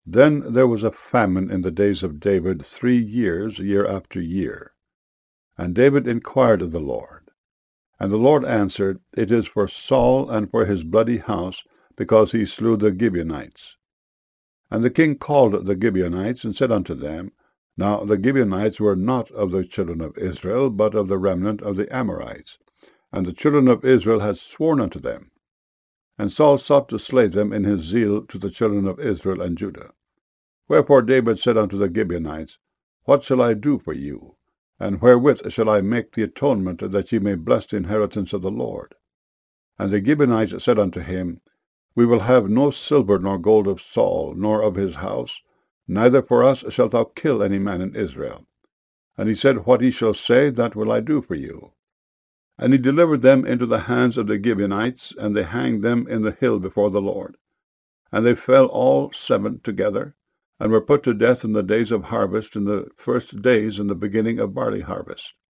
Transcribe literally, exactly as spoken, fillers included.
Then there was a famine in the days of David three years, year after year. And David inquired of the Lord. And the Lord answered, It is for Saul and for his bloody house, because he slew the Gibeonites. And the king called the Gibeonites, and said unto them, Now the Gibeonites were not of the children of Israel, but of the remnant of the Amorites. And the children of Israel had sworn unto them. And Saul sought to slay them in his zeal to the children of Israel and Judah. Wherefore David said unto the Gibeonites, What shall I do for you? And wherewith shall I make the atonement, that ye may bless the inheritance of the Lord? And the Gibeonites said unto him, We will have no silver nor gold of Saul, nor of his house, neither for us shalt thou kill any man in Israel. And he said, What he shall say, that will I do for you. And he delivered them into the hands of the Gibeonites, and they hanged them in the hill before the Lord. And they fell all seven together, and were put to death in the days of harvest, in the first days in the beginning of barley harvest.